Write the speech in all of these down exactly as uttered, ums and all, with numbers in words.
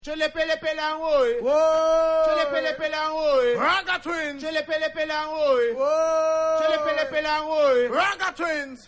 Chile pele pele and woy. Whoa. Chile pele pele and woy. Raga Twins. Chile pele pele and woy. Whoa. Chile pele pele and woy. Raga Twins.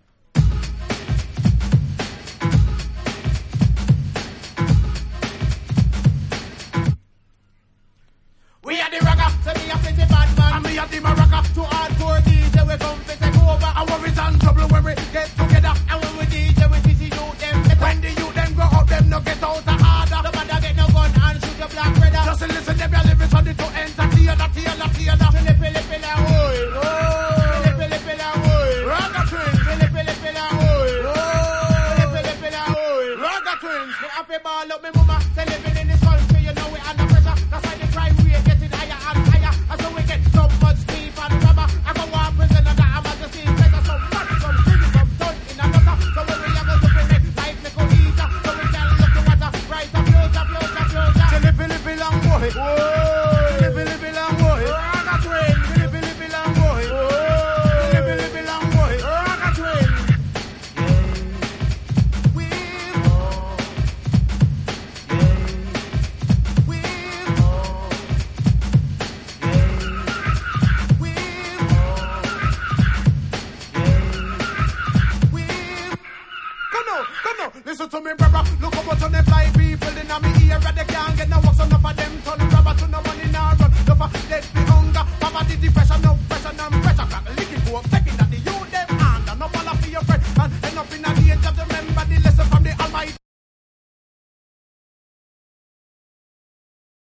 We are the ragga, so me a plenty bad man. And me a the maraca. To hardcore D J we come to take over. And when we done trouble when we get together. And when we D J we see the youth them better. When the youth them go up, them no get out of order. Nobody get no gun and shoot a black brother. Just listen, them your lyrics on the two ends. A tear, a tear, a tear. Chile pele pele and woy. Chile pele pele and woy. Raga Twins. Chile pele pele and woy. Chile pele pele and woy. Raga Twins. Me have to ball up me mama. Say living in this country, you know we under pressure. That's why the crime rate getting higher and higher. And so we get so much sleep and rubber. I go one prison and that I'm at the scene. Better some money, some things, some done in a nutter. So when we have a super neck, like me could eat her. So we can look to water. Rise up, close up, close up, close up. Chili pili pili and boy. Chili pili pili and boy. Raga Twins. Chili pili pili and boy. Chili pili pili and boy. Raga Twins. We Listen to me, brother. Look up what's on the fly people in me ear. They can't get no work, so enough of them turn rubber to no money, no run. Enough of dead be hunger. Papa